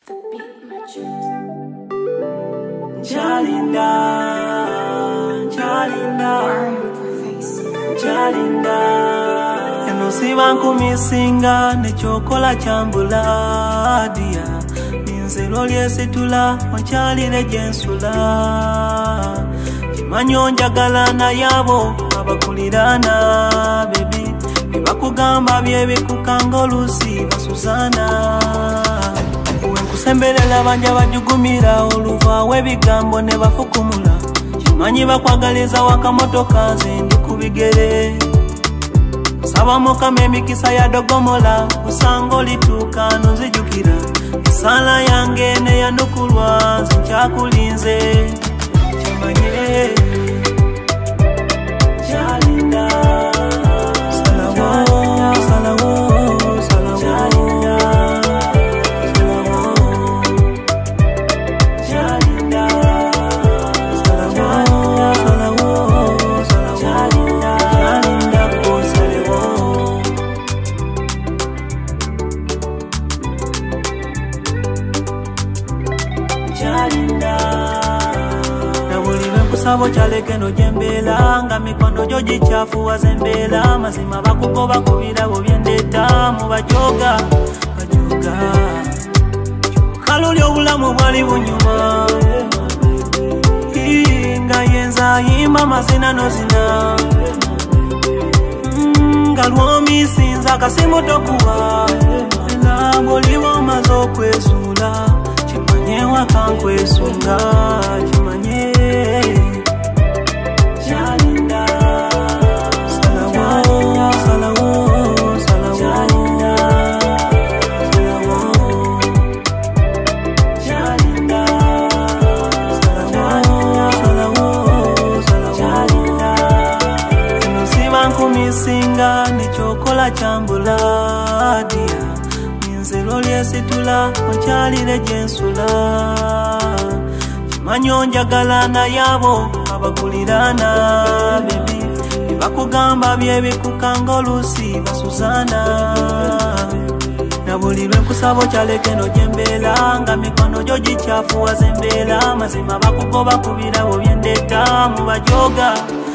The beat merchant. Jalinda, Jalinda, Jalinda. Eno sibanku misinga ne chokola chambula dia. Ninzelo lyesitula machalire jensula. Chimanyo njagala na yabo abakulirana baby. Bibakugamba byebikukanga olusi basuzana. Sembelela banja bajugumira oluva webigambo ne bafukumula. Chimanyi bakwagaliza wakamotoka nze ndi kubigere. Saba mukama emikisa ya dogomola usango lituka nonzijukira. Esala yange ne yanukulwa nze nkyakulinze. Chimanye Jalinda salawo salawo salawo Kusabo chaleke no jembela nga mikono joji chafu wazembela mazima bakugoba kubira bobyendeta mu bajoga bajoga kaluli obulamu bwali bunyuma nga yenza yimba mazina nozina ngalwomi sinza kasimu tokuwa na boliwo mazo kwesula chimanye wakankwesunga chimanye Jalinda salawo salawo salawo Jalinda salawo salawo salawo Nusibanku misinga nichokola chambula dia Ninzelo lyesitula machalire jensula Chimanyo njagala na yabo abakulirana baby. Bibakugamba byebikukanga olusi basuzana. Na buli lwenkusabo chaleke no jembela nga mikono joji chafu wazembela mazima bakugoba kubira bobyendeta mu bajoga